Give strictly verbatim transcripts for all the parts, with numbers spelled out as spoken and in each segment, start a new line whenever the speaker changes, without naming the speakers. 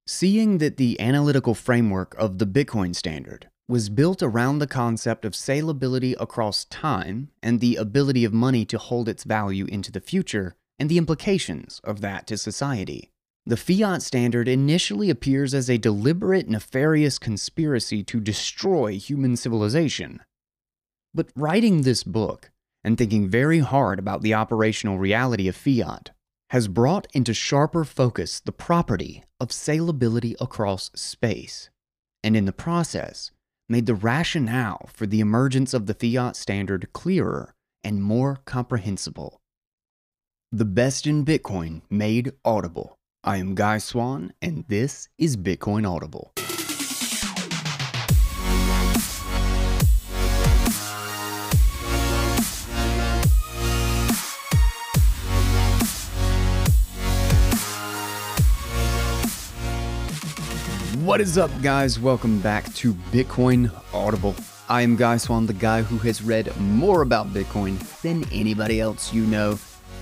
Seeing that the analytical framework of the Bitcoin standard was built around the concept of salability across time and the ability of money to hold its value into the future and the implications of that to society. The fiat standard initially appears as a deliberate, nefarious conspiracy to destroy human civilization. But writing this book and thinking very hard about the operational reality of fiat has brought into sharper focus the property of salability across space, and in the process, made the rationale for the emergence of the fiat standard clearer and more comprehensible. The best in Bitcoin made audible. I am Guy Swan, and this is Bitcoin Audible. What is up, guys? Welcome back to Bitcoin Audible. I am Guy Swan, the guy who has read more about Bitcoin than anybody else you know.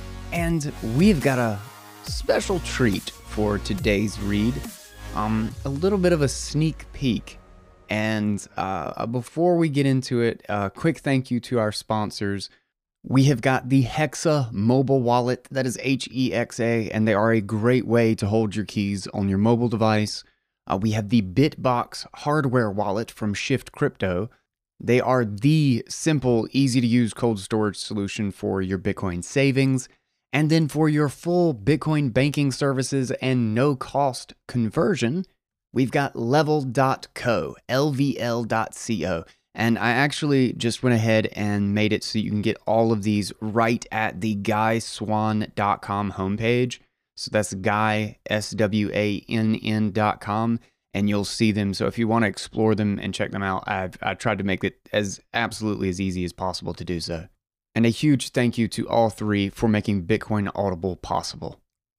And we've got a special treat for today's read. Um, a little bit of a sneak peek. And uh, before we get into it, a quick thank you to our sponsors. We have got the Hexa mobile wallet, that is H E X A, and they are a great way to hold your keys on your mobile device. Uh, we have the Bitbox hardware wallet from Shift Crypto. They are the simple, easy-to-use cold storage solution for your Bitcoin savings. And then for your full Bitcoin banking services and no-cost conversion, we've got level dot co, L V L dot co. And I actually just went ahead and made it so you can get all of these right at the guy swan dot com homepage. So that's Guy, S W A N N dot com, and you'll see them. So if you want to explore them and check them out, I've, I've tried to make it as absolutely as easy as possible to do so. And a huge thank you to all three for making Bitcoin Audible possible.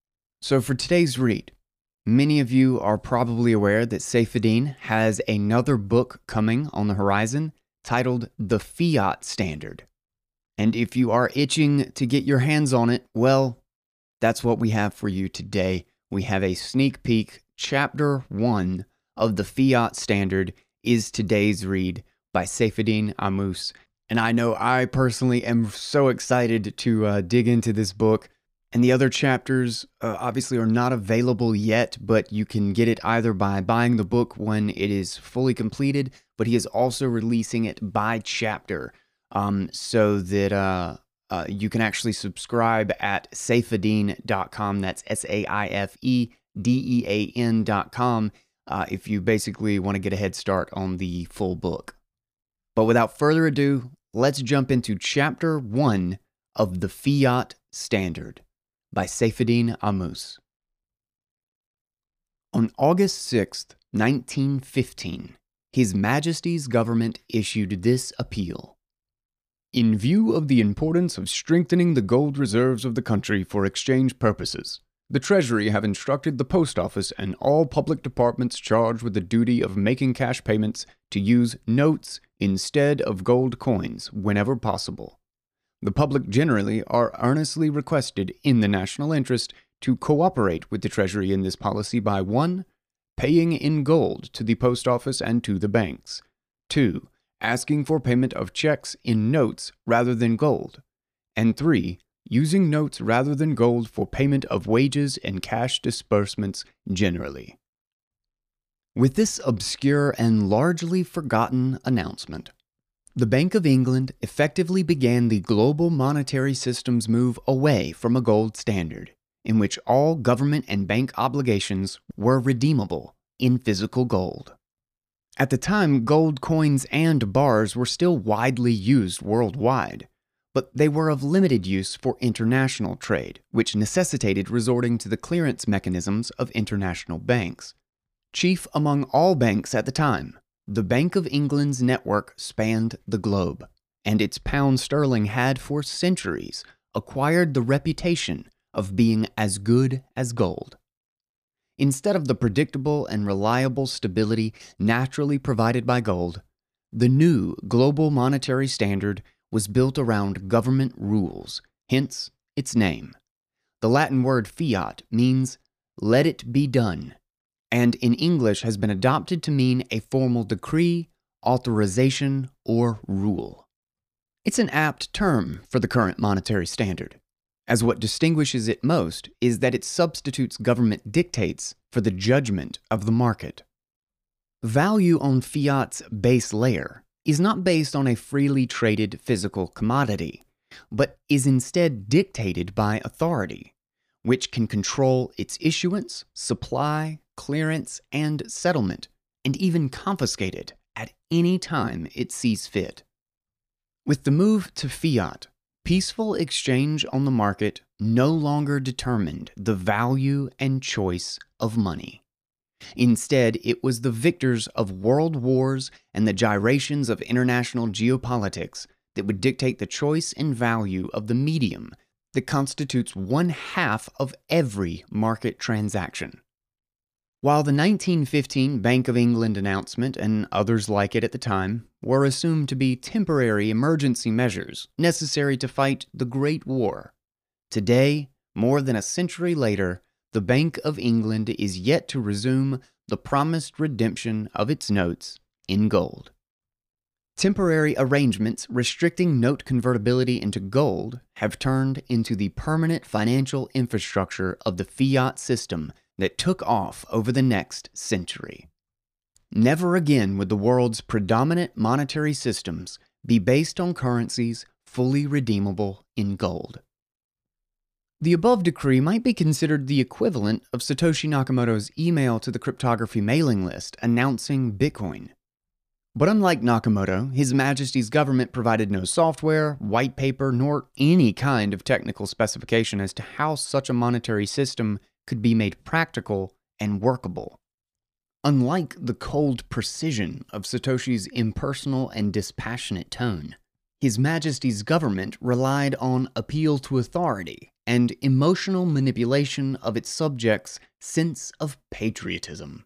So for today's read, many of you are probably aware that Saifedean has another book coming on the horizon titled The Fiat Standard. And if you are itching to get your hands on it, well, that's what we have for you today. We have a sneak peek. Chapter one of the Fiat Standard is today's read by Saifedean Ammous. And I know I personally am so excited to uh, dig into this book. And the other chapters uh, obviously are not available yet, but you can get it either by buying the book when it is fully completed, but he is also releasing it by chapter um, so that... Uh, Uh, you can actually subscribe at saifedean dot com. That's S A I F E D E A N dot com uh, if you basically want to get a head start on the full book. But without further ado, let's jump into Chapter one of the Fiat Standard by Saifedean Ammous. On August sixth, nineteen fifteen, His Majesty's government issued this appeal. In view of the importance of strengthening the gold reserves of the country for exchange purposes, the Treasury have instructed the Post Office and all public departments charged with the duty of making cash payments to use notes instead of gold coins whenever possible. The public generally are earnestly requested, in the national interest, to cooperate with the Treasury in this policy by one Paying in gold to the Post Office and to the banks, two Asking for payment of checks in notes rather than gold, and three, using notes rather than gold for payment of wages and cash disbursements generally. With this obscure and largely forgotten announcement, the Bank of England effectively began the global monetary system's move away from a gold standard, in which all government and bank obligations were redeemable in physical gold. At the time, gold coins and bars were still widely used worldwide, but they were of limited use for international trade, which necessitated resorting to the clearance mechanisms of international banks. Chief among all banks at the time, the Bank of England's network spanned the globe, and its pound sterling had for centuries acquired the reputation of being as good as gold. Instead of the predictable and reliable stability naturally provided by gold, the new global monetary standard was built around government rules, hence its name. The Latin word fiat means "let it be done," and in English has been adopted to mean a formal decree, authorization, or rule. It's an apt term for the current monetary standard, as what distinguishes it most is that it substitutes government dictates for the judgment of the market. Value on fiat's base layer is not based on a freely traded physical commodity, but is instead dictated by authority, which can control its issuance, supply, clearance, and settlement, and even confiscate it at any time it sees fit. With the move to fiat, peaceful exchange on the market no longer determined the value and choice of money. Instead, it was the victors of world wars and the gyrations of international geopolitics that would dictate the choice and value of the medium that constitutes one half of every market transaction. While the nineteen fifteen Bank of England announcement and others like it at the time were assumed to be temporary emergency measures necessary to fight the Great War, today, more than a century later, the Bank of England is yet to resume the promised redemption of its notes in gold. Temporary arrangements restricting note convertibility into gold have turned into the permanent financial infrastructure of the fiat system that took off over the next century. Never again would the world's predominant monetary systems be based on currencies fully redeemable in gold. The above decree might be considered the equivalent of Satoshi Nakamoto's email to the cryptography mailing list announcing Bitcoin. But unlike Nakamoto, His Majesty's government provided no software, white paper, nor any kind of technical specification as to how such a monetary system could be made practical and workable. Unlike the cold precision of Satoshi's impersonal and dispassionate tone, His Majesty's government relied on appeal to authority and emotional manipulation of its subjects' sense of patriotism.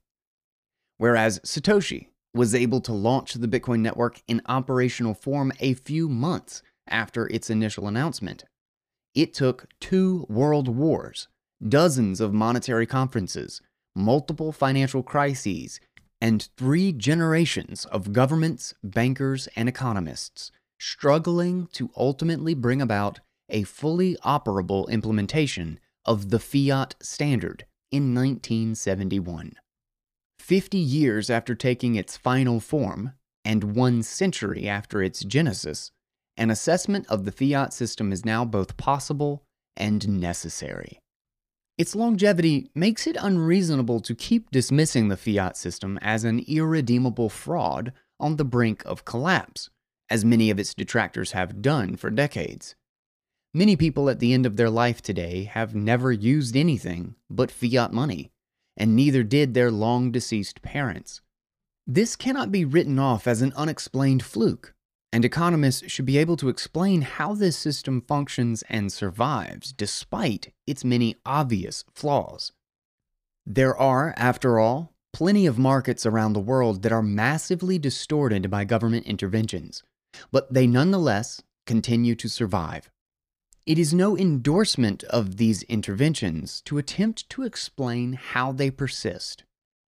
Whereas Satoshi was able to launch the Bitcoin network in operational form a few months after its initial announcement, it took two world wars, dozens of monetary conferences, multiple financial crises, and three generations of governments, bankers, and economists struggling to ultimately bring about a fully operable implementation of the fiat standard in nineteen seventy-one. Fifty years after taking its final form, and one century after its genesis, an assessment of the fiat system is now both possible and necessary. Its longevity makes it unreasonable to keep dismissing the fiat system as an irredeemable fraud on the brink of collapse, as many of its detractors have done for decades. Many people at the end of their life today have never used anything but fiat money, and neither did their long-deceased parents. This cannot be written off as an unexplained fluke, and economists should be able to explain how this system functions and survives despite its many obvious flaws. There are, after all, plenty of markets around the world that are massively distorted by government interventions, but they nonetheless continue to survive. It is no endorsement of these interventions to attempt to explain how they persist.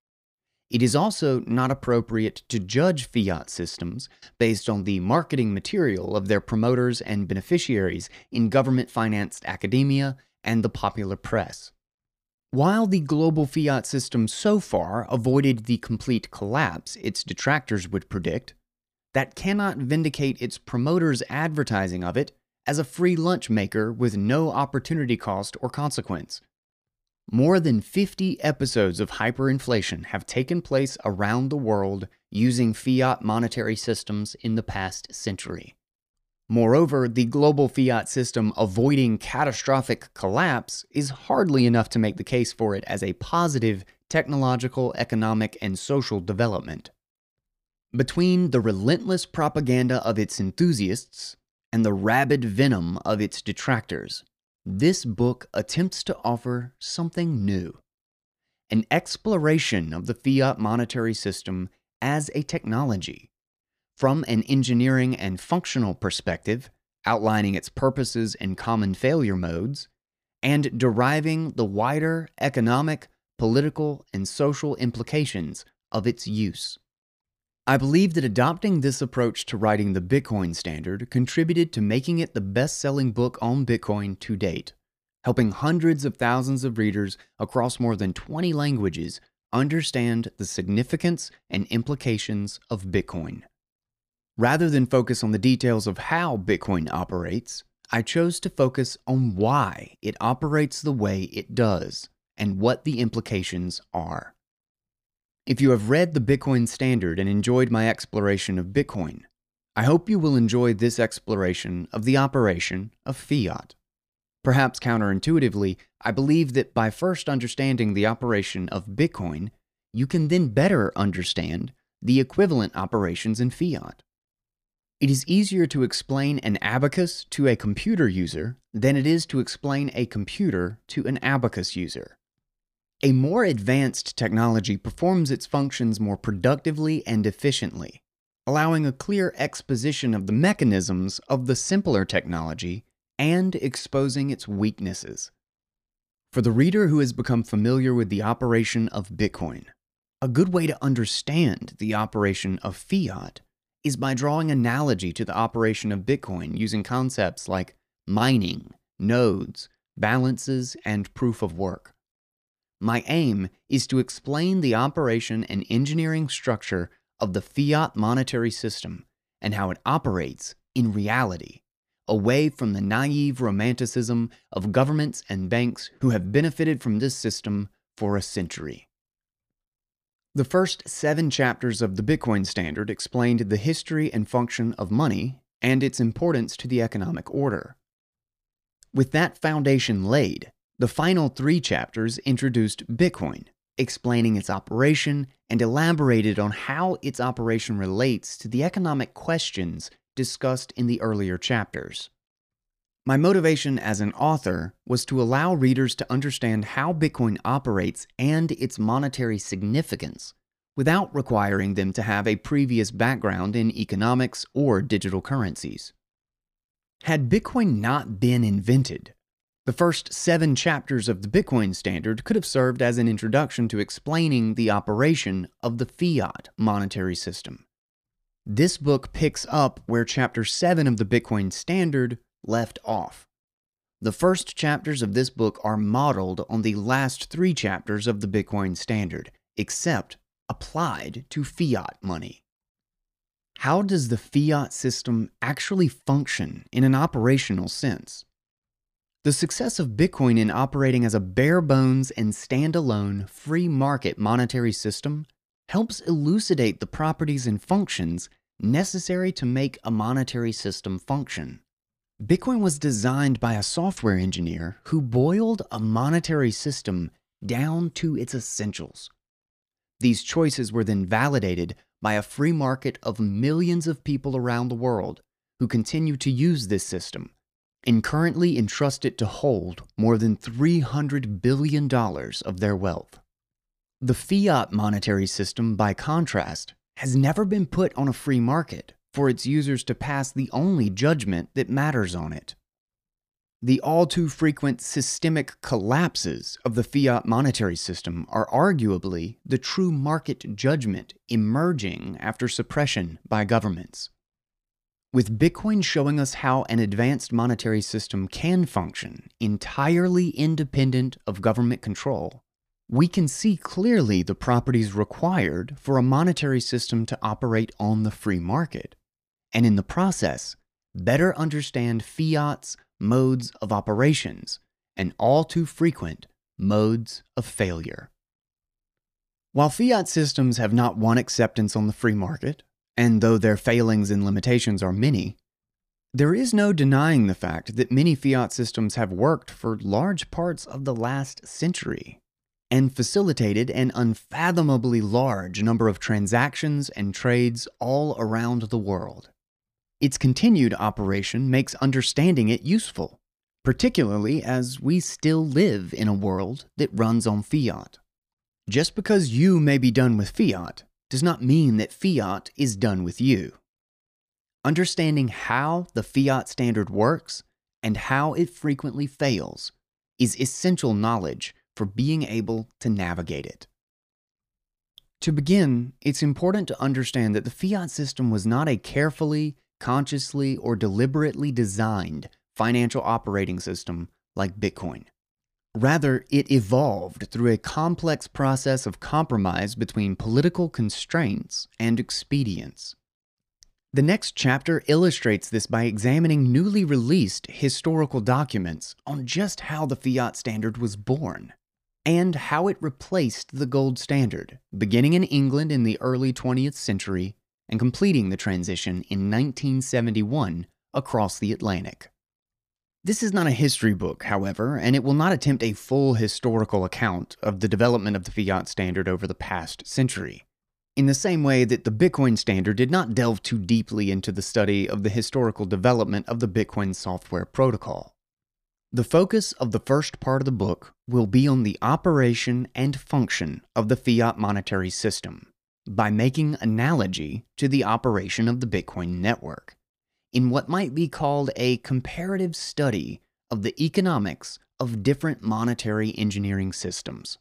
It is also not appropriate to judge fiat systems based on the marketing material of their promoters and beneficiaries in government-financed academia and the popular press. While the global fiat system so far avoided the complete collapse its detractors would predict, that cannot vindicate its promoters' advertising of it as a free lunch maker with no opportunity cost or consequence. More than fifty episodes of hyperinflation have taken place around the world using fiat monetary systems in the past century. Moreover, the global fiat system avoiding catastrophic collapse is hardly enough to make the case for it as a positive technological, economic, and social development. Between the relentless propaganda of its enthusiasts and the rabid venom of its detractors, this book attempts to offer something new. An exploration of the fiat monetary system as a technology, from an engineering and functional perspective, outlining its purposes and common failure modes, and deriving the wider economic, political, and social implications of its use. I believe that adopting this approach to writing the Bitcoin Standard contributed to making it the best-selling book on Bitcoin to date, helping hundreds of thousands of readers across more than twenty languages understand the significance and implications of Bitcoin. Rather than focus on the details of how Bitcoin operates, I chose to focus on why it operates the way it does and what the implications are. If you have read the Bitcoin Standard and enjoyed my exploration of Bitcoin, I hope you will enjoy this exploration of the operation of fiat. Perhaps counterintuitively, I believe that by first understanding the operation of Bitcoin, you can then better understand the equivalent operations in fiat. It is easier to explain an abacus to a computer user than it is to explain a computer to an abacus user. A more advanced technology performs its functions more productively and efficiently, allowing a clear exposition of the mechanisms of the simpler technology and exposing its weaknesses. For the reader who has become familiar with the operation of Bitcoin, a good way to understand the operation of fiat is by drawing analogy to the operation of Bitcoin using concepts like mining, nodes, balances, and proof of work. My aim is to explain the operation and engineering structure of the fiat monetary system and how it operates in reality, away from the naive romanticism of governments and banks who have benefited from this system for a century. The first seven chapters of the Bitcoin Standard explained the history and function of money and its importance to the economic order. With that foundation laid, the final three chapters introduced Bitcoin, explaining its operation and elaborated on how its operation relates to the economic questions discussed in the earlier chapters. My motivation as an author was to allow readers to understand how Bitcoin operates and its monetary significance without requiring them to have a previous background in economics or digital currencies. Had Bitcoin not been invented, the first seven chapters of the Bitcoin Standard could have served as an introduction to explaining the operation of the fiat monetary system. This book picks up where Chapter seven of the Bitcoin Standard left off. The first chapters of this book are modeled on the last three chapters of the Bitcoin Standard, except applied to fiat money. How does the fiat system actually function in an operational sense? The success of Bitcoin in operating as a bare-bones and standalone free market monetary system helps elucidate the properties and functions necessary to make a monetary system function. Bitcoin was designed by a software engineer who boiled a monetary system down to its essentials. These choices were then validated by a free market of millions of people around the world who continue to use this system and currently entrust it to hold more than three hundred billion dollars of their wealth. The fiat monetary system, by contrast, has never been put on a free market for its users to pass the only judgment that matters on it. The all-too-frequent systemic collapses of the fiat monetary system are arguably the true market judgment emerging after suppression by governments. With Bitcoin showing us how an advanced monetary system can function entirely independent of government control, we can see clearly the properties required for a monetary system to operate on the free market, and in the process, better understand fiat's modes of operations and all too frequent modes of failure. While fiat systems have not won acceptance on the free market, and though their failings and limitations are many, there is no denying the fact that many fiat systems have worked for large parts of the last century and facilitated an unfathomably large number of transactions and trades all around the world. Its continued operation makes understanding it useful, particularly as we still live in a world that runs on fiat. Just because you may be done with fiat does not mean that fiat is done with you. Understanding how the fiat standard works and how it frequently fails is essential knowledge for being able to navigate it. To begin, it's important to understand that the fiat system was not a carefully, consciously, or deliberately designed financial operating system like Bitcoin. Rather, it evolved through a complex process of compromise between political constraints and expedience. The next chapter illustrates this by examining newly released historical documents on just how the fiat standard was born, and how it replaced the gold standard, beginning in England in the early twentieth century and completing the transition in nineteen seventy-one across the Atlantic. This is not a history book, however, and it will not attempt a full historical account of the development of the fiat standard over the past century, in the same way that the Bitcoin standard did not delve too deeply into the study of the historical development of the Bitcoin software protocol. The focus of the first part of the book will be on the operation and function of the fiat monetary system, by making analogy to the operation of the Bitcoin network, in what might be called a comparative study of the economics of different monetary engineering systems.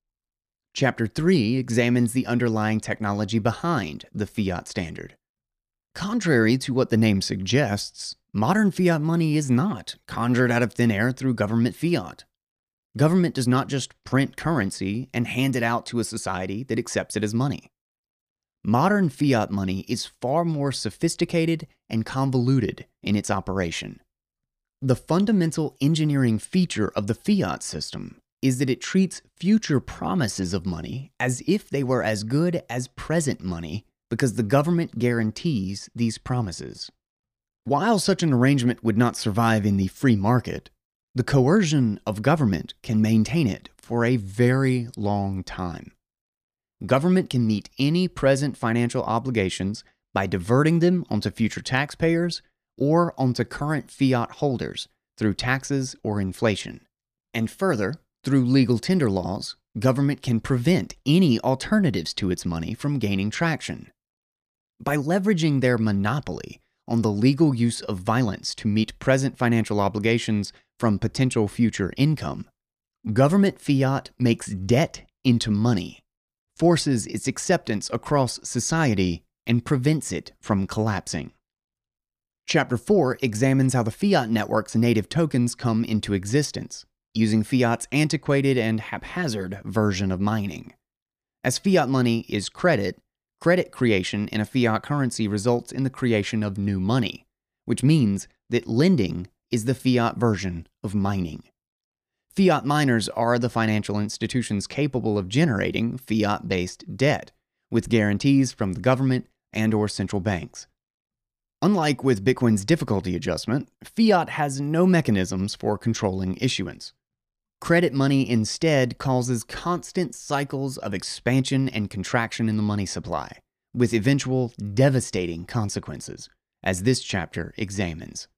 Chapter three examines the underlying technology behind the fiat standard. Contrary to what the name suggests, modern fiat money is not conjured out of thin air through government fiat. Government does not just print currency and hand it out to a society that accepts it as money. Modern fiat money is far more sophisticated and convoluted in its operation. The fundamental engineering feature of the fiat system is that it treats future promises of money as if they were as good as present money because the government guarantees these promises. While such an arrangement would not survive in the free market, the coercion of government can maintain it for a very long time. Government can meet any present financial obligations by diverting them onto future taxpayers or onto current fiat holders through taxes or inflation. And further, through legal tender laws, government can prevent any alternatives to its money from gaining traction. By leveraging their monopoly on the legal use of violence to meet present financial obligations from potential future income, government fiat makes debt into money, forces its acceptance across society, and prevents it from collapsing. Chapter four examines how the fiat network's native tokens come into existence, using fiat's antiquated and haphazard version of mining. As fiat money is credit, credit creation in a fiat currency results in the creation of new money, which means that lending is the fiat version of mining. Fiat miners are the financial institutions capable of generating fiat-based debt, with guarantees from the government and or central banks. Unlike with Bitcoin's difficulty adjustment, fiat has no mechanisms for controlling issuance. Credit money instead causes constant cycles of expansion and contraction in the money supply, with eventual devastating consequences, as this chapter examines.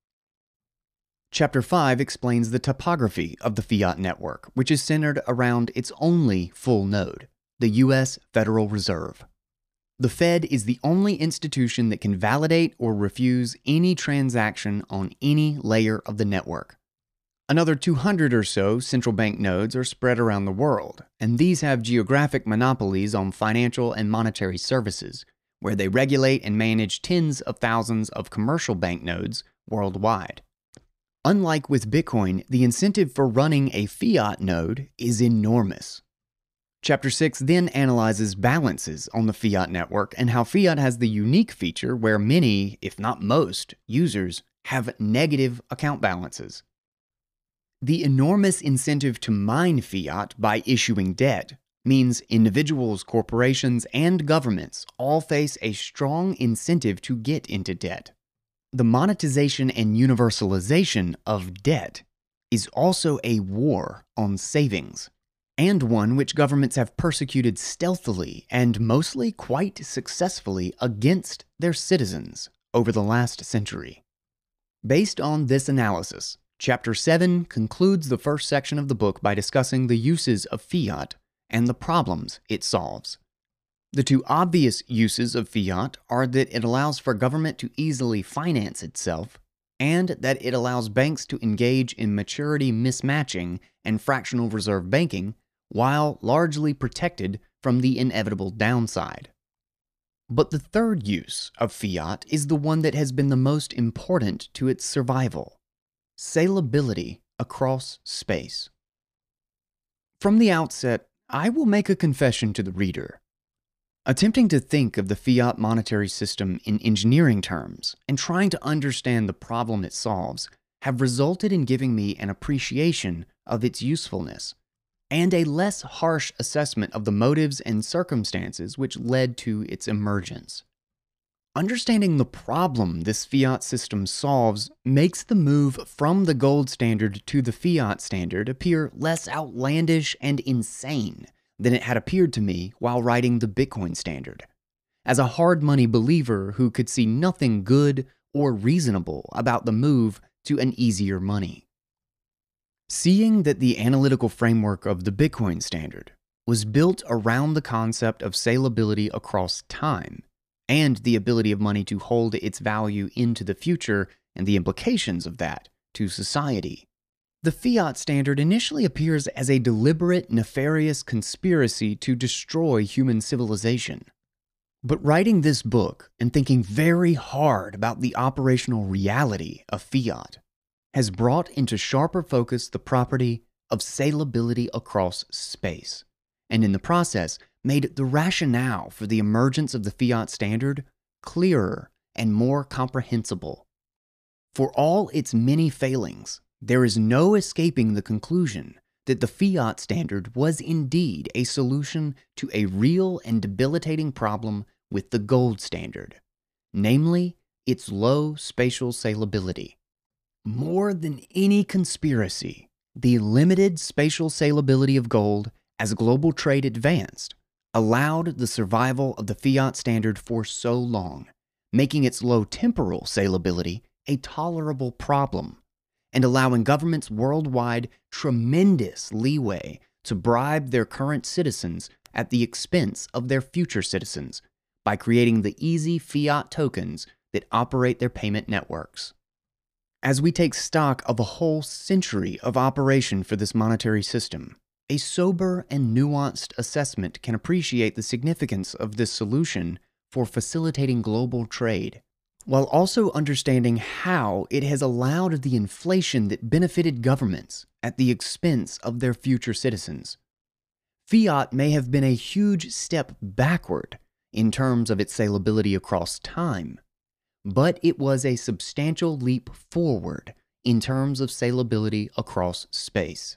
Chapter five explains the topography of the fiat network, which is centered around its only full node, the U S Federal Reserve. The Fed is the only institution that can validate or refuse any transaction on any layer of the network. Another two hundred or so central bank nodes are spread around the world, and these have geographic monopolies on financial and monetary services, where they regulate and manage tens of thousands of commercial bank nodes worldwide. Unlike with Bitcoin, the incentive for running a fiat node is enormous. Chapter six then analyzes balances on the fiat network and how fiat has the unique feature where many, if not most, users have negative account balances. The enormous incentive to mine fiat by issuing debt means individuals, corporations, and governments all face a strong incentive to get into debt. The monetization and universalization of debt is also a war on savings, and one which governments have persecuted stealthily and mostly quite successfully against their citizens over the last century. Based on this analysis, Chapter seven concludes the first section of the book by discussing the uses of fiat and the problems it solves. The two obvious uses of fiat are that it allows for government to easily finance itself, and that it allows banks to engage in maturity mismatching and fractional reserve banking while largely protected from the inevitable downside. But the third use of fiat is the one that has been the most important to its survival: salability across space. From the outset, I will make a confession to the reader. Attempting to think of the fiat monetary system in engineering terms and trying to understand the problem it solves have resulted in giving me an appreciation of its usefulness and a less harsh assessment of the motives and circumstances which led to its emergence. Understanding the problem this fiat system solves makes the move from the gold standard to the fiat standard appear less outlandish and insane than it had appeared to me while writing the Bitcoin standard, as a hard money believer who could see nothing good or reasonable about the move to an easier money. Seeing that the analytical framework of the Bitcoin standard was built around the concept of salability across time, and the ability of money to hold its value into the future and the implications of that to society, the fiat standard initially appears as a deliberate, nefarious conspiracy to destroy human civilization. But writing this book and thinking very hard about the operational reality of fiat has brought into sharper focus the property of salability across space, and in the process made the rationale for the emergence of the fiat standard clearer and more comprehensible. For all its many failings, there is no escaping the conclusion that the fiat standard was indeed a solution to a real and debilitating problem with the gold standard, namely its low spatial salability. More than any conspiracy, the limited spatial salability of gold as global trade advanced allowed the survival of the fiat standard for so long, making its low temporal salability a tolerable problem, and allowing governments worldwide tremendous leeway to bribe their current citizens at the expense of their future citizens by creating the easy fiat tokens that operate their payment networks. As we take stock of a whole century of operation for this monetary system, a sober and nuanced assessment can appreciate the significance of this solution for facilitating global trade, while also understanding how it has allowed the inflation that benefited governments at the expense of their future citizens. Fiat may have been a huge step backward in terms of its salability across time, but it was a substantial leap forward in terms of salability across space.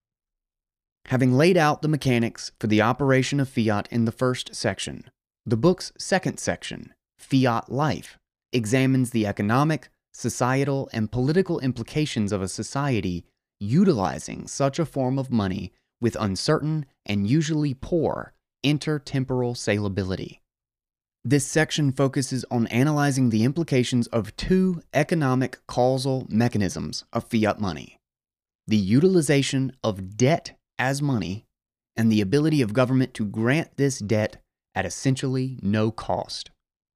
Having laid out the mechanics for the operation of fiat in the first section, the book's second section, Fiat Life, examines the economic, societal, and political implications of a society utilizing such a form of money with uncertain and usually poor intertemporal salability. This section focuses on analyzing the implications of two economic causal mechanisms of fiat money: the utilization of debt as money and the ability of government to grant this debt at essentially no cost.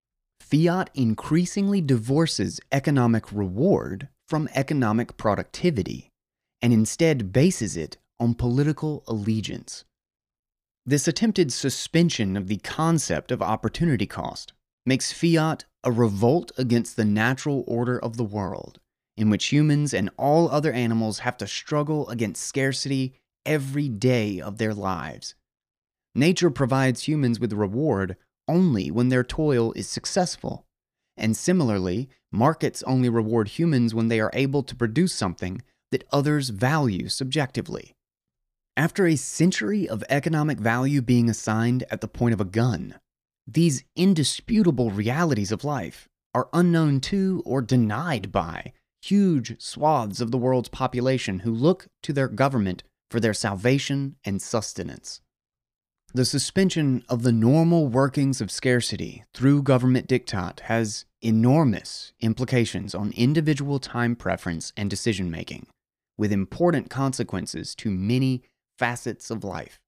Fiat increasingly divorces economic reward from economic productivity and instead bases it on political allegiance. This attempted suspension of the concept of opportunity cost makes fiat a revolt against the natural order of the world, in which humans and all other animals have to struggle against scarcity every day of their lives. Nature provides humans with reward only when their toil is successful, and similarly, markets only reward humans when they are able to produce something that others value subjectively. After a century of economic value being assigned at the point of a gun, these indisputable realities of life are unknown to or denied by huge swaths of the world's population who look to their government for their salvation and sustenance. The suspension of the normal workings of scarcity through government diktat has enormous implications on individual time preference and decision-making, with important consequences to many facets of life.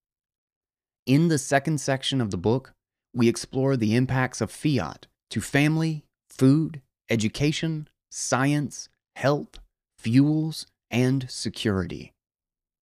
In the second section of the book, we explore the impacts of fiat to family, food, education, science, health, fuels, and security.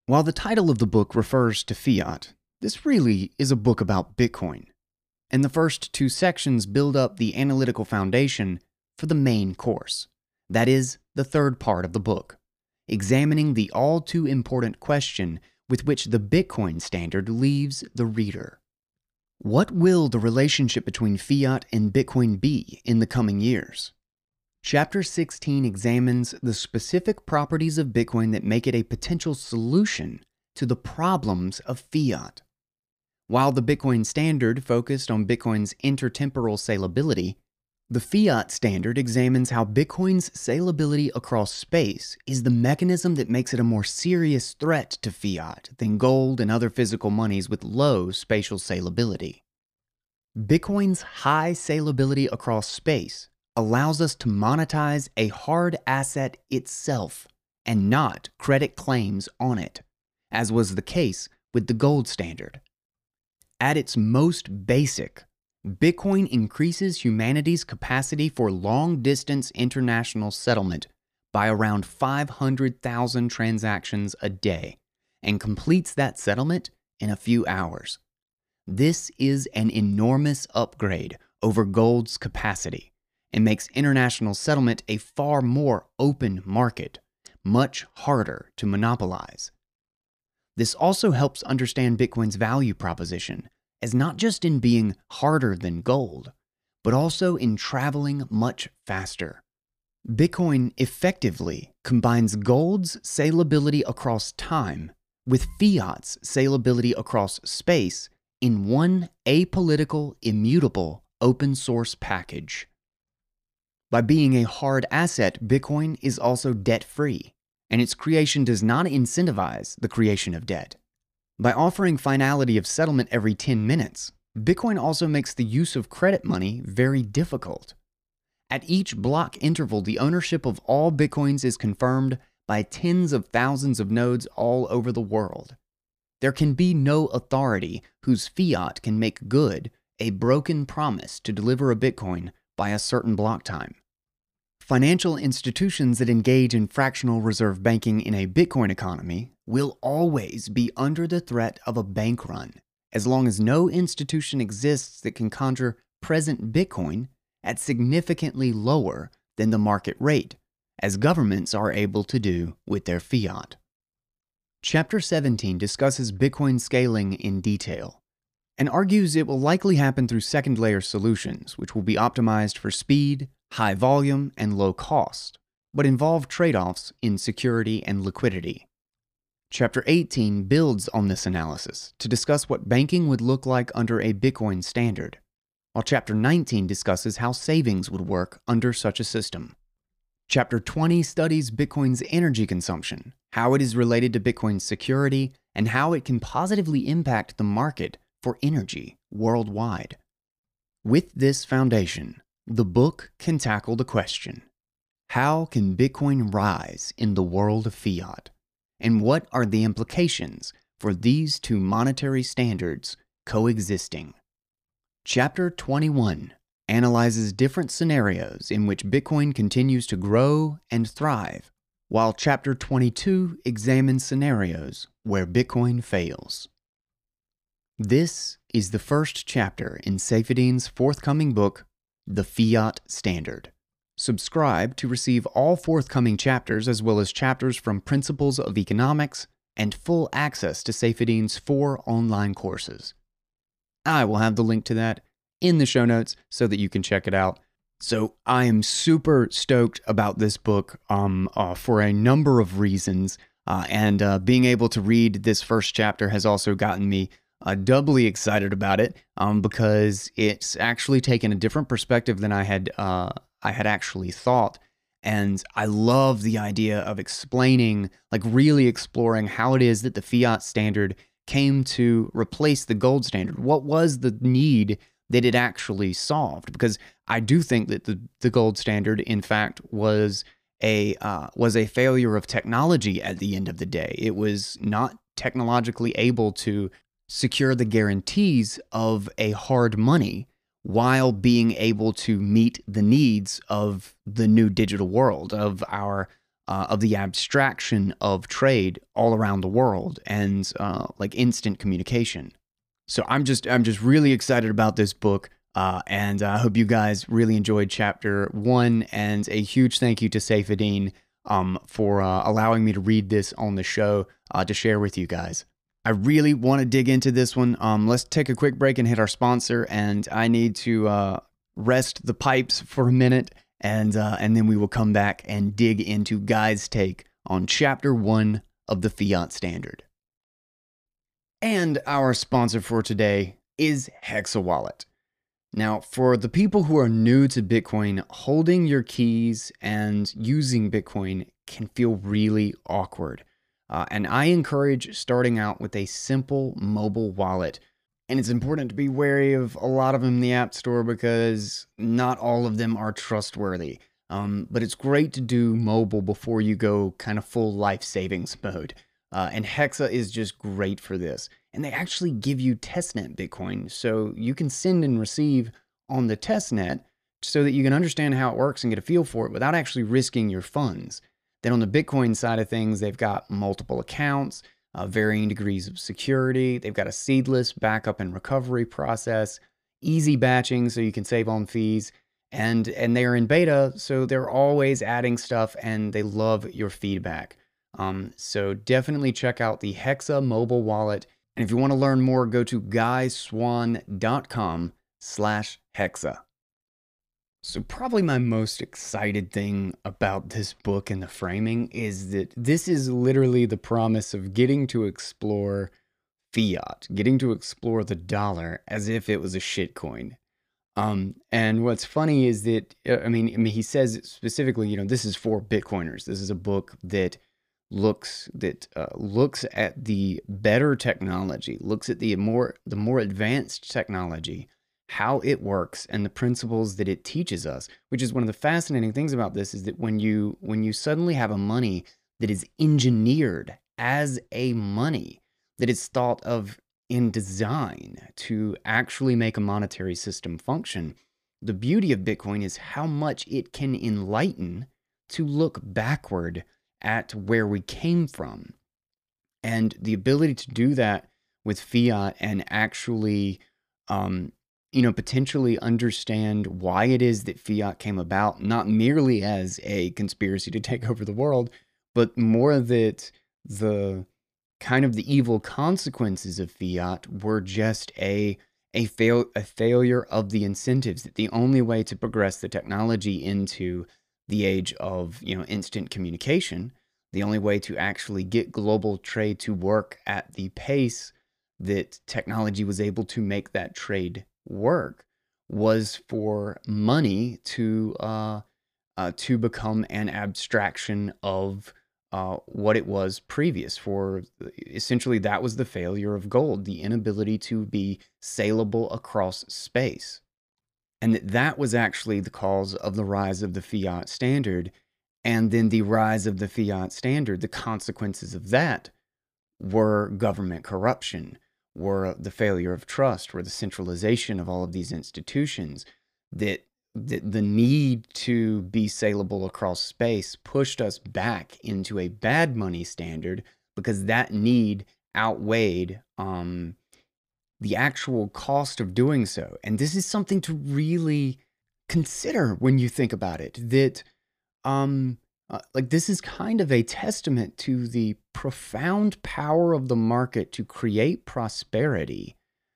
While the title of the book refers to fiat, this really is a book about Bitcoin, and the first two sections build up the analytical foundation for the main course. That is, the third part of the book, examining the all too important question with which the Bitcoin standard leaves the reader. What will the relationship between fiat and Bitcoin be in the coming years? Chapter sixteen examines the specific properties of Bitcoin that make it a potential solution to the problems of fiat. While the Bitcoin standard focused on Bitcoin's intertemporal salability, the fiat standard examines how Bitcoin's salability across space is the mechanism that makes it a more serious threat to fiat than gold and other physical monies with low spatial salability. Bitcoin's high salability across space allows us to monetize a hard asset itself and not credit claims on it, as was the case with the gold standard. At its most basic, Bitcoin increases humanity's capacity for long-distance international settlement by around five hundred thousand transactions a day and completes that settlement in a few hours. This is an enormous upgrade over gold's capacity and makes international settlement a far more open market, much harder to monopolize. This also helps understand Bitcoin's value proposition as not just in being harder than gold, but also in traveling much faster. Bitcoin effectively combines gold's salability across time with fiat's salability across space in one apolitical, immutable, open source package. By being a hard asset, Bitcoin is also debt-free, and its creation does not incentivize the creation of debt. By offering finality of settlement every ten minutes, Bitcoin also makes the use of credit money very difficult. At each block interval, the ownership of all Bitcoins is confirmed by tens of thousands of nodes all over the world. There can be no authority whose fiat can make good a broken promise to deliver a Bitcoin by a certain block time. Financial institutions that engage in fractional reserve banking in a Bitcoin economy will always be under the threat of a bank run, as long as no institution exists that can conjure present Bitcoin at significantly lower than the market rate, as governments are able to do with their fiat. Chapter seventeen discusses Bitcoin scaling in detail and argues it will likely happen through second-layer solutions, which will be optimized for speed, high volume, and low cost, but involve trade-offs in security and liquidity. Chapter eighteen builds on this analysis to discuss what banking would look like under a Bitcoin standard, while Chapter nineteen discusses how savings would work under such a system. Chapter twenty studies Bitcoin's energy consumption, how it is related to Bitcoin's security, and how it can positively impact the market for energy worldwide. With this foundation, the book can tackle the question, how can Bitcoin rise in the world of fiat? And what are the implications for these two monetary standards coexisting? Chapter twenty-one analyzes different scenarios in which Bitcoin continues to grow and thrive, while Chapter twenty-two examines scenarios where Bitcoin fails. This is the first chapter in Saifedean's forthcoming book, The Fiat Standard. Subscribe to receive all forthcoming chapters as well as chapters from Principles of Economics and full access to Saifedean's four online courses. I will have the link to that in the show notes so that you can check it out. So I am super stoked about this book um, uh, for a number of reasons, uh, and uh, being able to read this first chapter has also gotten me uh, doubly excited about it um, because it's actually taken a different perspective than I had uh, I had actually thought. And I love the idea of explaining, like really exploring how it is that the fiat standard came to replace the gold standard. What was the need that it actually solved? Because I do think that the, the gold standard, in fact, was a uh, was a failure of technology at the end of the day. It was not technologically able to secure the guarantees of a hard money while being able to meet the needs of the new digital world, of our uh, of the abstraction of trade all around the world and uh, like instant communication. So I'm just I'm just really excited about this book, uh, and I hope you guys really enjoyed chapter one. And a huge thank you to Saifedean um, for uh, allowing me to read this on the show uh, to share with you guys. I really want to dig into this one. Um, let's take a quick break and hit our sponsor, and I need to uh, rest the pipes for a minute, and uh, and then we will come back and dig into Guy's take on chapter one of the Fiat Standard. And our sponsor for today is Hexa Wallet. Now, for the people who are new to Bitcoin, holding your keys and using Bitcoin can feel really awkward. Uh, and I encourage starting out with a simple mobile wallet. And it's important to be wary of a lot of them in the App Store because not all of them are trustworthy. Um, but it's great to do mobile before you go kind of full life savings mode. Uh, and Hexa is just great for this. And they actually give you testnet Bitcoin, so you can send and receive on the testnet so that you can understand how it works and get a feel for it without actually risking your funds. Then on the Bitcoin side of things, they've got multiple accounts, uh, varying degrees of security. They've got a seedless backup and recovery process, easy batching so you can save on fees. And, and they are in beta, so they're always adding stuff and they love your feedback. Um, so definitely check out the Hexa mobile wallet. And if you want to learn more, go to guyswan.com slash Hexa. So probably my most excited thing about this book and the framing is that this is literally the promise of getting to explore fiat, getting to explore the dollar as if it was a shitcoin. Um, and what's funny is that, I mean, I mean, he says specifically, you know, this is for Bitcoiners. This is a book that looks that uh, looks at the better technology, looks at the more the more advanced technology, how it works, and the principles that it teaches us. Which is one of the fascinating things about this is that when you when you suddenly have a money that is engineered as a money that is thought of in design to actually make a monetary system function, the beauty of Bitcoin is how much it can enlighten to look backward at where we came from. And the ability to do that with fiat and actually, um, you know, potentially understand why it is that fiat came about, not merely as a conspiracy to take over the world, but more that the kind of the evil consequences of fiat were just a a fail a failure of the incentives, that the only way to progress the technology into the age of, you know, instant communication, the only way to actually get global trade to work at the pace that technology was able to make that trade work, was for money to uh, uh, to become an abstraction of uh, what it was previous. For essentially, that was the failure of gold, the inability to be saleable across space. And that that was actually the cause of the rise of the fiat standard. And then the rise of the fiat standard, the consequences of that were government corruption, were the failure of trust, were the centralization of all of these institutions, that, that the need to be saleable across space pushed us back into a bad money standard because that need outweighed um, the actual cost of doing so. And this is something to really consider when you think about it, that um, uh, like this is kind of a testament to the profound power of the market to create prosperity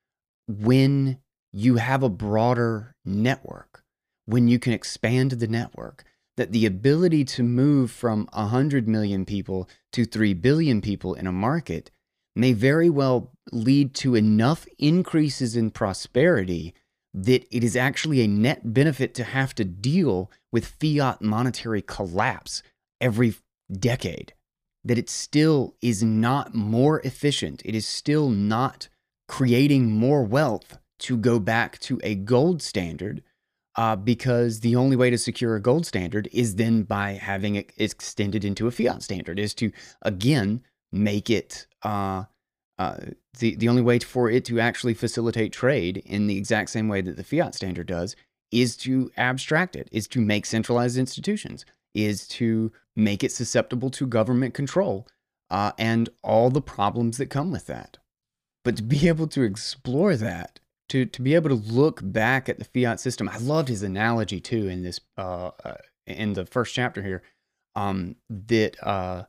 when you have a broader network, when you can expand the network, that the ability to move from one hundred million people to three billion people in a market may very well lead to enough increases in prosperity that it is actually a net benefit to have to deal with fiat monetary collapse every decade. That it still is not more efficient. It is still not creating more wealth to go back to a gold standard, uh, because the only way to secure a gold standard is then by having it extended into a fiat standard, is to, again, make it uh, uh, the, the only way for it to actually facilitate trade in the exact same way that the fiat standard does is to abstract it, is to make centralized institutions, is to make it susceptible to government control uh, and all the problems that come with that. But to be able to explore that, to, to be able to look back at the fiat system, I loved his analogy too in this uh, uh, in the first chapter here. Um, that uh,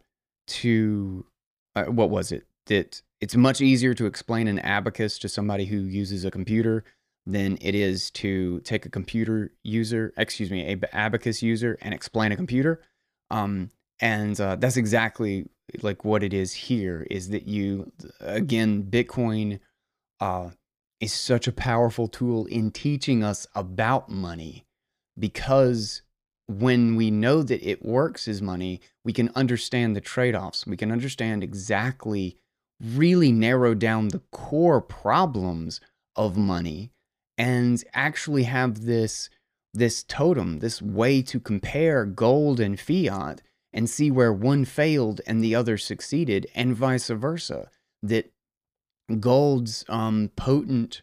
to uh, what was it? That it's much easier to explain an abacus to somebody who uses a computer than it is to take a computer user, excuse me, a abacus user, and explain a computer. Um, and uh, that's exactly like what it is here. Is that you again, Bitcoin uh, is such a powerful tool in teaching us about money, because when we know that it works as money, we can understand the trade-offs. We can understand exactly, really narrow down the core problems of money, and actually have this, this totem, this way to compare gold and fiat and see where one failed and the other succeeded, and vice versa. That gold's um, potent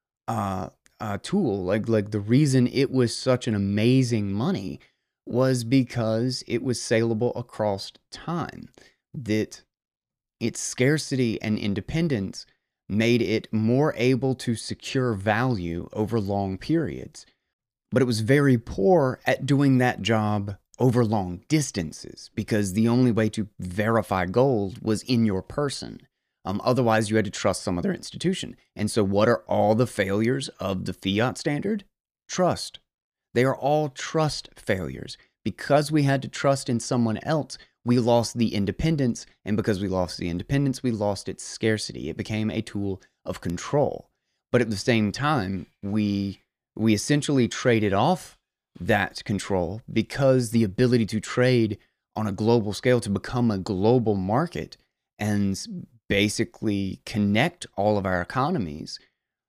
uh, uh, tool, like like the reason it was such an amazing money was because it was saleable across time. That its scarcity and independence made it more able to secure value over long periods. But it was very poor at doing that job over long distances, because the only way to verify gold was in your person. Um, otherwise, you had to trust some other institution. And so what are all the failures of the fiat standard? Trust. They are all trust failures. Because we had to trust in someone else, we lost the independence. And because we lost the independence, we lost its scarcity. It became a tool of control. But at the same time, we, we essentially traded off that control, because the ability to trade on a global scale, to become a global market and basically connect all of our economies,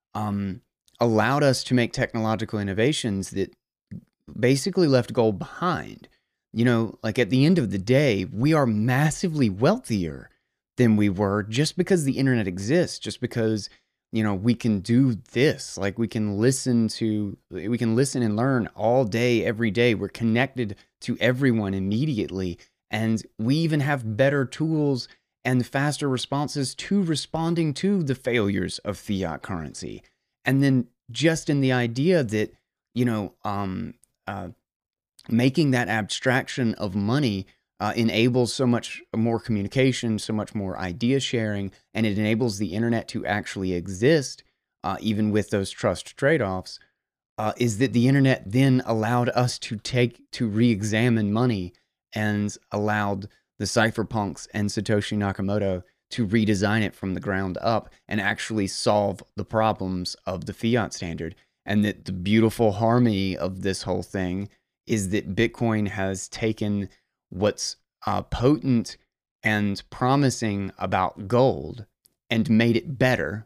um, allowed us to make technological innovations that basically left gold behind. You know, like at the end of the day, we are massively wealthier than we were just because the internet exists, just because, you know, we can do this. Like we can listen to, we can listen and learn all day, every day. We're connected to everyone immediately. And we even have better tools and faster responses to responding to the failures of fiat currency. And then just in the idea that, you know, um, uh, making that abstraction of money uh, enables so much more communication, so much more idea sharing, and it enables the internet to actually exist, uh, even with those trust trade-offs, uh, is that the internet then allowed us to take, to re-examine money, and allowed the cypherpunks and Satoshi Nakamoto to redesign it from the ground up and actually solve the problems of the fiat standard. And that the beautiful harmony of this whole thing is that Bitcoin has taken what's uh, potent and promising about gold and made it better,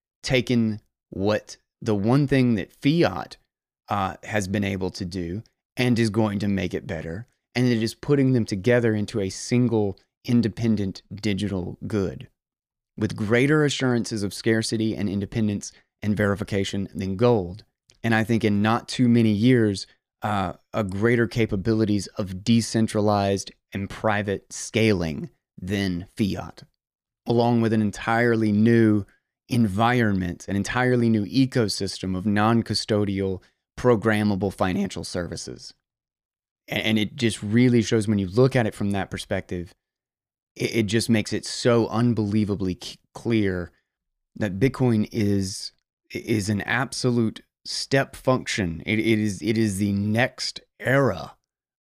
taken what the one thing that fiat uh, has been able to do and is going to make it better, and it is putting them together into a single independent digital good with greater assurances of scarcity and independence and verification than gold. And I think in not too many years, uh, a greater capabilities of decentralized and private scaling than fiat, along with an entirely new environment, an entirely new ecosystem of non-custodial, programmable financial services. And it just really shows, when you look at it from that perspective, it just makes it so unbelievably clear that Bitcoin is, is an absolute step function. It, it is, it is the next era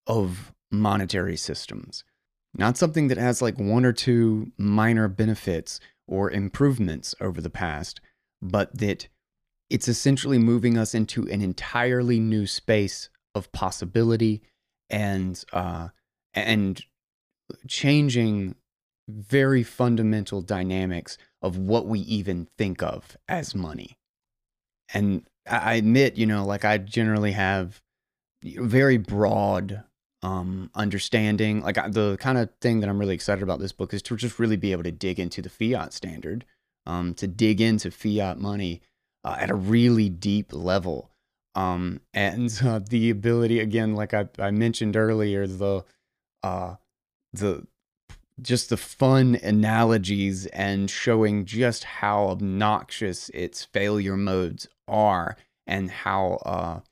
of monetary systems, not something that has like one or two minor benefits or improvements over the past, but that it's essentially moving us into an entirely new space of possibility and, uh, and changing very fundamental dynamics of what we even think of as money. And I admit, you know, like I generally have very broad um, understanding. Like I, the kind of thing that I'm really excited about this book is to just really be able to dig into the fiat standard, um, to dig into fiat money uh, at a really deep level. Um, and uh, the ability, again, like I, I mentioned earlier, the, uh, the just the fun analogies and showing just how obnoxious its failure modes are, and how uh,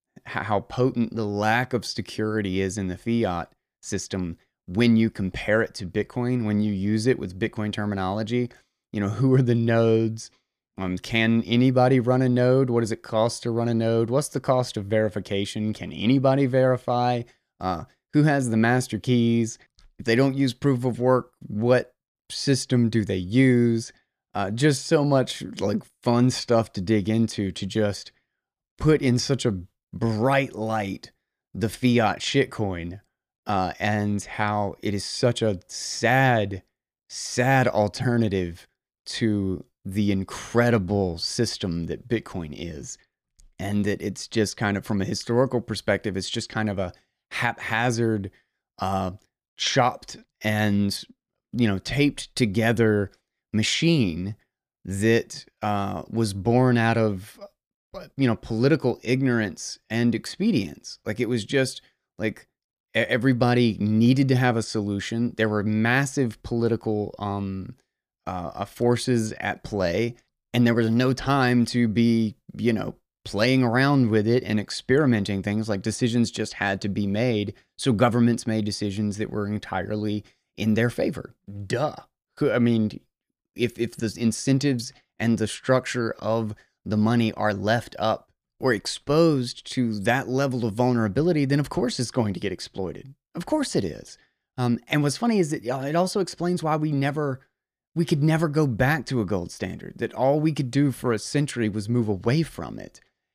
how potent the lack of security is in the fiat system when you compare it to Bitcoin, when you use it with Bitcoin terminology. You know, who are the nodes? Um, can anybody run a node? What does it cost to run a node? What's the cost of verification? Can anybody verify? Uh, who has the master keys? If they don't use proof of work, what system do they use? Uh, just so much like fun stuff to dig into, to just put in such a bright light the fiat shitcoin, uh, and how it is such a sad, sad alternative to the incredible system that Bitcoin is. And that it's just kind of, from a historical perspective, it's just kind of a haphazard, uh, chopped and, you know, taped together machine that uh, was born out of, you know, political ignorance and expedience. Like, it was just like everybody needed to have a solution. There were massive political um, uh, forces at play, and there was no time to be, you know, playing around with it and experimenting things. Like, decisions just had to be made. So governments made decisions that were entirely in their favor. Duh. I mean, if if the incentives and the structure of the money are left up or exposed to that level of vulnerability, then of course it's going to get exploited. Of course it is. Um, and what's funny is that uh, it also explains why we never, we could never go back to a gold standard. That all we could do for a century was move away from it.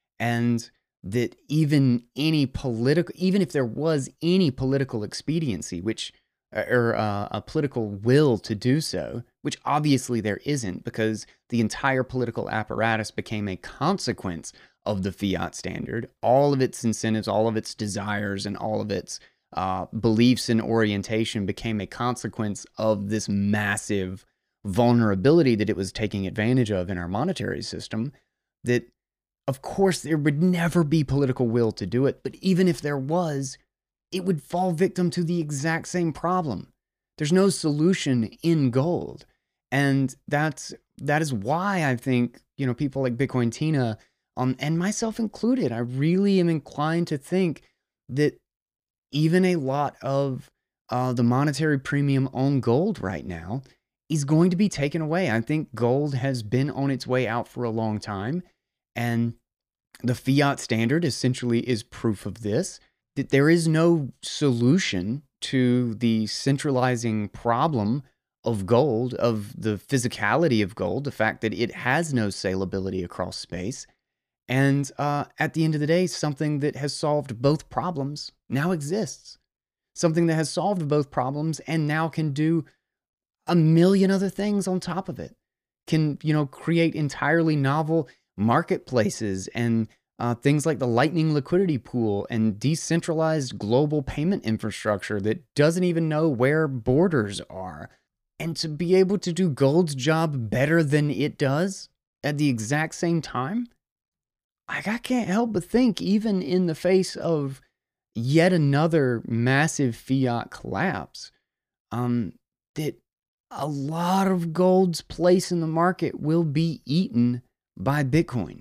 And that even any political, even if there was any political expediency, which, or uh, a political will to do so, which obviously there isn't, because the entire political apparatus became a consequence of the fiat standard. All of its incentives, all of its desires, and all of its uh, beliefs and orientation became a consequence of this massive vulnerability that it was taking advantage of in our monetary system. That, of course, there would never be political will to do it, but even if there was, it would fall victim to the exact same problem. There's no solution in gold. And that's, that is why I think, you know, people like Bitcoin Tina, um, and myself included, I really am inclined to think that even a lot of uh, the monetary premium on gold right now is going to be taken away. I think gold has been on its way out for a long time. And the fiat standard essentially is proof of this, that there is no solution to the centralizing problem of gold, of the physicality of gold, the fact that it has no salability across space. And uh, at the end of the day, something that has solved both problems now exists. Something that has solved both problems and now can do a million other things on top of it. Can, you know, create entirely novel marketplaces and uh, things like the Lightning liquidity pool and decentralized global payment infrastructure that doesn't even know where borders are. And to be able to do gold's job better than it does at the exact same time, like, I can't help but think, even in the face of yet another massive fiat collapse, um, that a lot of gold's place in the market will be eaten by Bitcoin.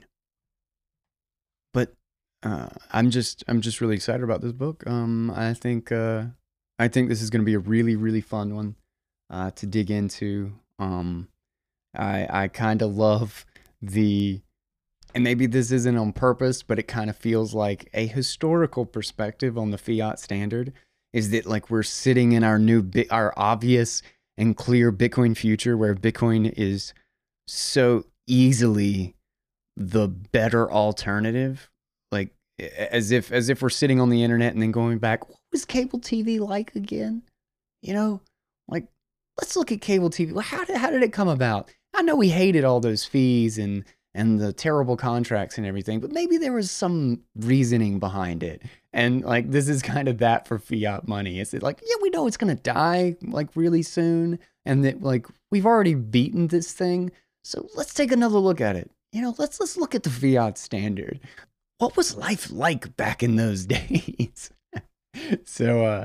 But uh, I'm just I'm just really excited about this book. Um, I think uh, I think this is going to be a really really fun one uh, to dig into. Um, I I kind of love the, and maybe this isn't on purpose, but it kind of feels like a historical perspective on the fiat standard. Is that, like, we're sitting in our new our obvious and clear Bitcoin future, where Bitcoin is so easily the better alternative, like as if as if we're sitting on the internet and then going back, what was cable T V like again? You know, like, let's look at cable T V. Well, how did how did it come about? I know we hated all those fees and and the terrible contracts and everything, but maybe there was some reasoning behind it. And like, this is kind of that for fiat money. It's like, yeah, we know it's gonna die like really soon, and that, like, we've already beaten this thing. So let's take another look at it. You know, let's let's look at the fiat standard. What was life like back in those days? so uh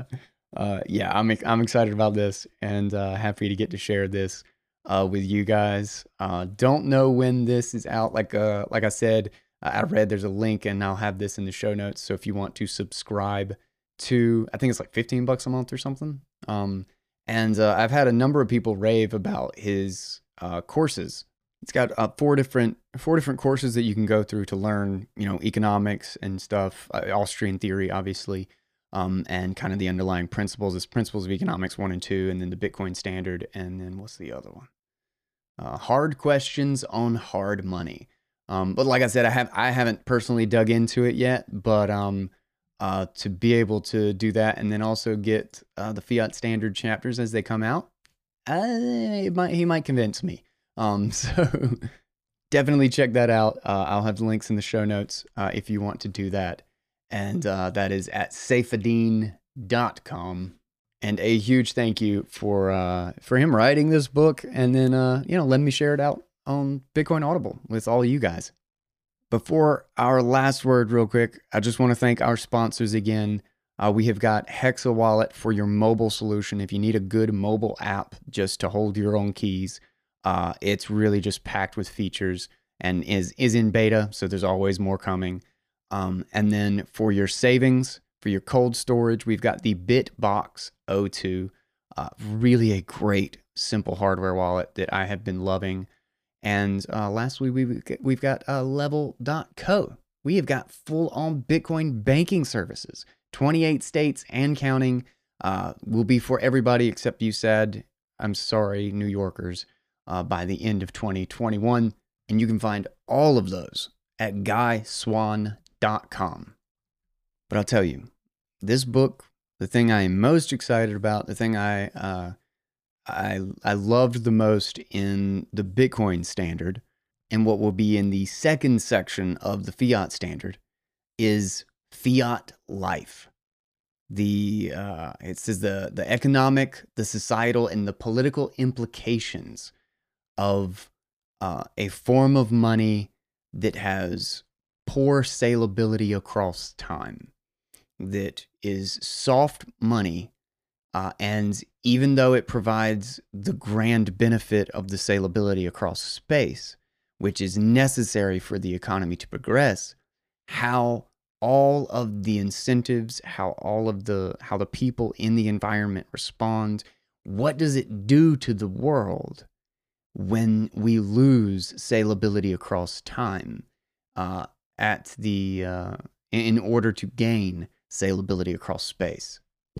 uh, yeah, I'm I'm excited about this and uh, happy to get to share this uh, with you guys. Uh, don't know when this is out. Like uh, like I said, I read there's a link and I'll have this in the show notes. So if you want to subscribe to, I think it's like fifteen bucks a month or something. Um, and uh, I've had a number of people rave about his uh, courses. It's got uh, four different four different courses that you can go through to learn, you know, economics and stuff, uh, Austrian theory, obviously, um, and kind of the underlying principles. It's Principles of Economics one and two, and then the Bitcoin Standard, and then what's the other one? Uh, hard questions on hard money. Um, but like I said, I have I haven't personally dug into it yet, but um, uh, to be able to do that and then also get uh, the Fiat Standard chapters as they come out, uh, it might, he might convince me. Um, so definitely check that out. Uh, I'll have the links in the show notes uh, if you want to do that. And uh, that is at saifedean dot com. And a huge thank you for uh, for him writing this book and then, uh, you know, letting me share it out on Bitcoin Audible with all you guys. Before our last word real quick, I just want to thank our sponsors again. Uh, we have got Hexa Wallet for your mobile solution. If you need a good mobile app just to hold your own keys, uh, it's really just packed with features and is, is in beta, so there's always more coming. Um, and then for your savings, for your cold storage, we've got the BitBox O two. Uh, really a great, simple hardware wallet that I have been loving. And uh, lastly, we've, we've got uh, Level dot co. We have got full-on Bitcoin banking services. twenty-eight states and counting. Uh, will be for everybody except you said, I'm sorry, New Yorkers, uh, by the end of twenty twenty-one. And you can find all of those at guy swan dot com. But I'll tell you, this book, the thing I am most excited about, the thing I uh, I I loved the most in the Bitcoin Standard, and what will be in the second section of the Fiat Standard, is Fiat Life. The uh, it says the the economic, the societal, and the political implications of uh, a form of money that has poor salability across time, that is soft money, uh, and even though it provides the grand benefit of the salability across space, which is necessary for the economy to progress, how all of the incentives, how all of the, how the people in the environment respond, what does it do to the world when we lose salability across time uh, at the, uh, in order to gain salability across space?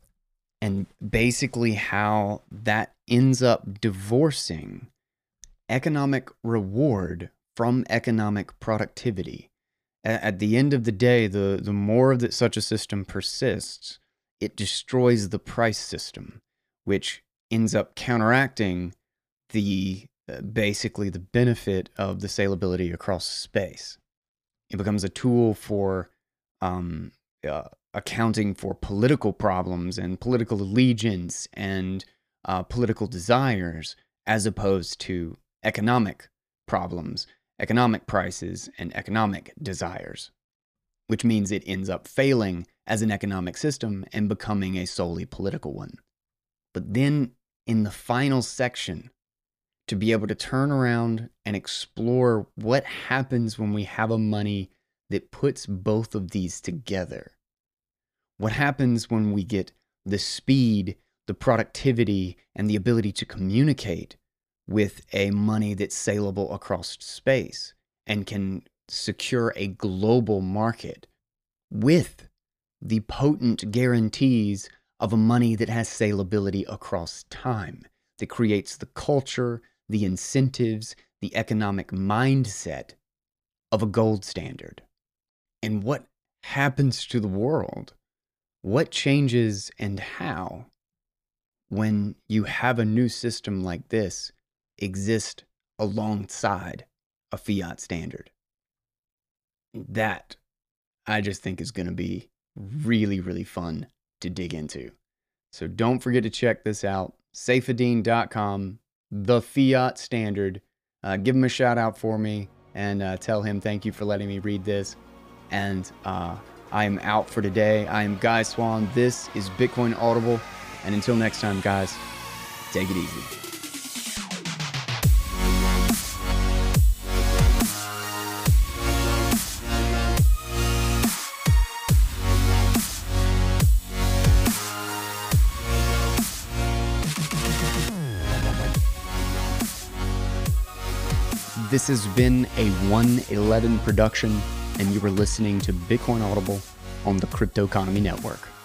And basically how that ends up divorcing economic reward from economic productivity. At the end of the day, the, the more that such a system persists, it destroys the price system, which ends up counteracting the uh, basically the benefit of the salability across space. It becomes a tool for um, uh, accounting for political problems and political allegiance and uh, political desires, as opposed to economic problems, economic prices, and economic desires, which means it ends up failing as an economic system and becoming a solely political one. But then in the final section, to be able to turn around and explore what happens when we have a money that puts both of these together. What happens when we get the speed, the productivity, and the ability to communicate with a money that's saleable across space and can secure a global market with the potent guarantees of a money that has salability across time, that creates the culture, the incentives, the economic mindset of a gold standard. And what happens to the world? What changes and how when you have a new system like this exist alongside a fiat standard? That, I just think, is going to be really, really fun to dig into. So don't forget to check this out. saifedean dot com, the Fiat Standard. Uh, give him a shout out for me and uh, tell him thank you for letting me read this. And uh, I am out for today. I am Guy Swan. This is Bitcoin Audible. And until next time, guys, take it easy. This has been a one eleven production, and you were listening to Bitcoin Audible on the Crypto Economy Network.